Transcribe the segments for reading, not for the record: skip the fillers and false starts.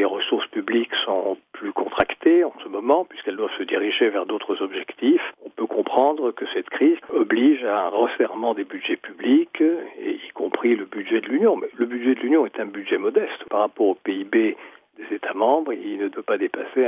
les ressources publiques sont plus contractées en ce moment, puisqu'elles doivent se diriger vers d'autres objectifs. On peut comprendre que cette crise oblige à un resserrement des budgets publics, et y compris le budget de l'Union. Mais le budget de l'Union est un budget modeste par rapport au PIB des États membres. Il ne doit pas dépasser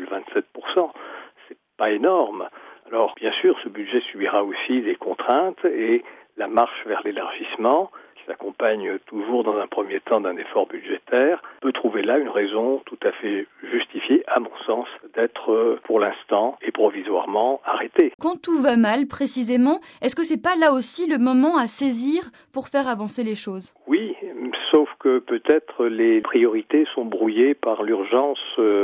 1,27%. C'est pas énorme. Alors, bien sûr, ce budget subira aussi des contraintes et la marche vers l'élargissement, qui s'accompagne toujours dans un premier temps d'un effort budgétaire, peut trouver là une raison tout à fait justifiée, à mon sens, d'être pour l'instant et provisoirement arrêtée. Quand tout va mal, précisément, est-ce que c'est pas là aussi le moment à saisir pour faire avancer les choses ? Oui, sauf que peut-être les priorités sont brouillées par l'urgence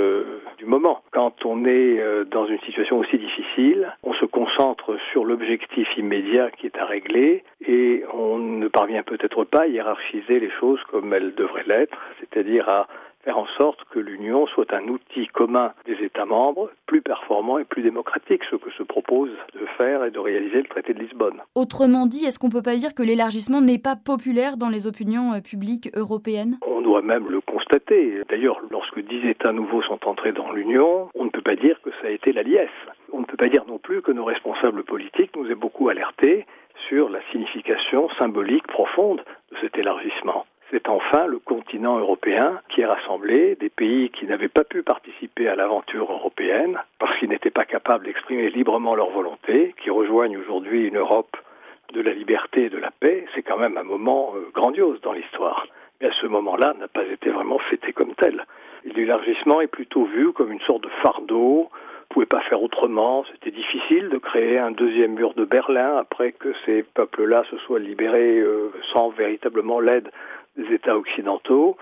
du moment. Quand on est dans une situation aussi difficile, on se concentre sur l'objectif immédiat qui est à régler et on ne parvient peut-être pas à hiérarchiser les choses comme elles devraient l'être, c'est-à-dire à faire en sorte que l'Union soit un outil commun des États membres, plus performant et plus démocratique, ce que se propose de faire et de réaliser le traité de Lisbonne. Autrement dit, est-ce qu'on peut pas dire que l'élargissement n'est pas populaire dans les opinions publiques européennes ? On doit même le constater. D'ailleurs, lorsque 10 États nouveaux sont entrés dans l'Union, on ne peut pas dire que ça a été la liesse. On ne peut pas dire non plus que nos responsables politiques nous aient beaucoup alertés sur la signification symbolique profonde de cet élargissement. C'est enfin le continent européen qui est rassemblé, des pays qui n'avaient pas pu participer à l'aventure européenne parce qu'ils n'étaient pas capables d'exprimer librement leur volonté, qui rejoignent aujourd'hui une Europe de la liberté et de la paix. C'est quand même un moment grandiose dans l'histoire. Mais à ce moment-là, n'a pas été vraiment fêté comme tel. L'élargissement est plutôt vu comme une sorte de fardeau. On ne pouvait pas faire autrement. C'était difficile de créer un deuxième mur de Berlin après que ces peuples-là se soient libérés sans véritablement l'aide des États occidentaux.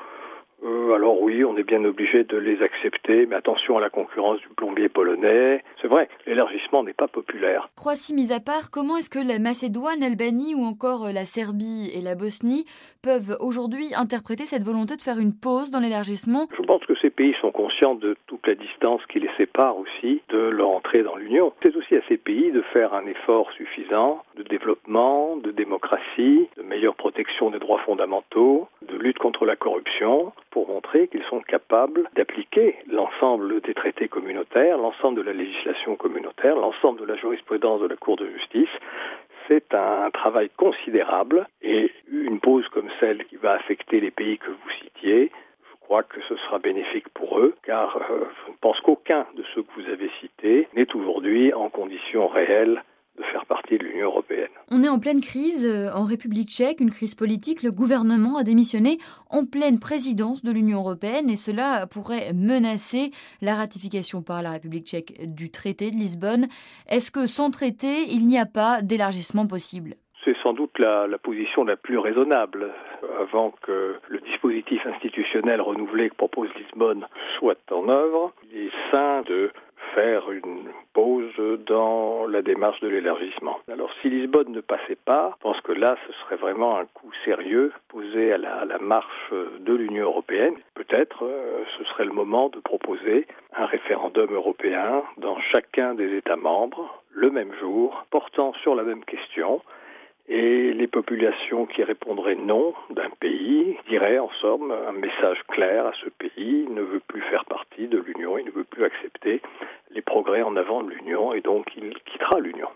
Alors oui, on est bien obligé de les accepter, mais attention à la concurrence du plombier polonais. C'est vrai, l'élargissement n'est pas populaire. Croatie mise à part, comment est-ce que la Macédoine, l'Albanie ou encore la Serbie et la Bosnie peuvent aujourd'hui interpréter cette volonté de faire une pause dans l'élargissement ? Je pense que ces pays sont conscients de toute la distance qui les sépare aussi de leur entrée dans l'Union. C'est aussi à ces pays de faire un effort suffisant de développement, de démocratie, de meilleure protection des droits fondamentaux, de lutte contre la corruption, pour montrer qu'ils sont capables d'appliquer l'ensemble des traités communautaires, l'ensemble de la législation communautaire, l'ensemble de la jurisprudence de la Cour de justice. C'est un travail considérable et une pause comme celle qui va affecter les pays que vous citiez, je crois que ce sera bénéfique pour eux, car je ne pense qu'aucun de ceux que vous avez cités n'est aujourd'hui en condition réelle de faire partie de l'Union européenne. On est en pleine crise en République tchèque, une crise politique. Le gouvernement a démissionné en pleine présidence de l'Union européenne et cela pourrait menacer la ratification par la République tchèque du traité de Lisbonne. Est-ce que sans traité, il n'y a pas d'élargissement possible ? C'est sans doute la position la plus raisonnable. Avant que le dispositif institutionnel renouvelé que propose Lisbonne soit en œuvre, il est sain de faire une pause dans la démarche de l'élargissement. Alors si Lisbonne ne passait pas, je pense que là ce serait vraiment un coup sérieux posé à la marche de l'Union européenne. Peut-être ce serait le moment de proposer un référendum européen dans chacun des États membres, le même jour, portant sur la même question. Et les populations qui répondraient non d'un pays diraient en somme un message clair à ce pays, il ne veut plus faire partie de l'Union, il ne veut plus accepter les progrès en avant de l'Union et donc il quittera l'Union.